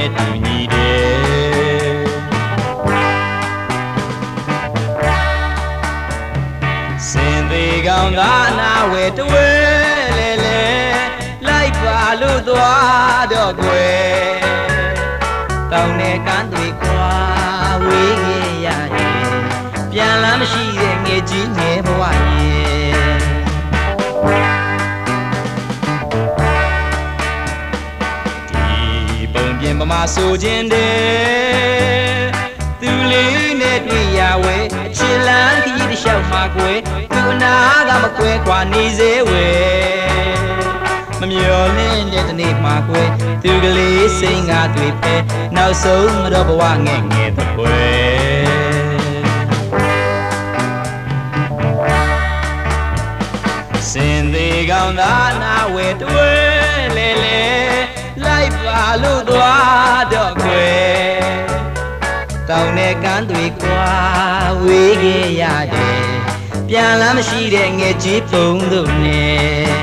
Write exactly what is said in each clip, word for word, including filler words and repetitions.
နဲ့တူညီတယ်စင်သေးကောင်းသာနာဝဲတွဲလေလေလိုက်ပါလို့သွားတော့ကွယ်တောင်းတဲ့ကန်းတွေကွာဝေးခဲ့ရတယ်ပြန်လာမရှိတဲ့ငယ်ကြီးငယ်ဘဝရဲ့ဒီပုံပြင်ပမာဆိုခြင်းတဲ့သူလေးနဲ့တွေ့ရဝဲအချစ်လန်းခရီးတစ်လျှောက်မှာကွယ်သူအနာကမကွယ်ခွာနေစေဝဲမမျော်လင့်တဲ့တနေ့မှာကွယ်သူကလေးစိတ်ငါတွေ့ပဲနောက်ဆုံးမတော့ဘဝငဲ့ငဲ့တဲ့ကွယ်စင်သေးကောင်းသာနာဝဲတွဲလေလေလိုက်ပါလို့သွားတော့ကွယ်တောင်းတဲ့ကန်းတွေကွာဝေးခဲ့ရတယ်ပြန်လာမရှိတဲ့ငယ်ကြီးပုံတို့နဲ့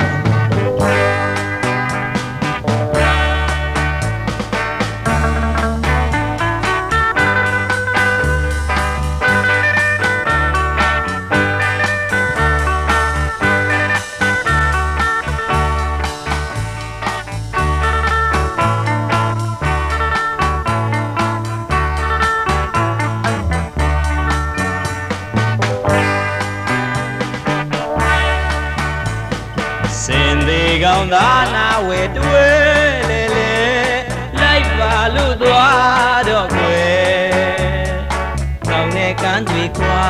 စင်သေးကောင်းသာနာဝဲတွဲလေလေလိုက်ပါလို့သွားတော့ကွယ်ကောင်းတဲ့ကန်းတွေကွာ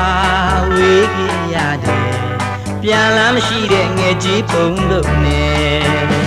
ဝေးခဲ့ရတယ်ပြန်လာမရှိတဲ့ငယ်ကြီးပုံတို့နဲ့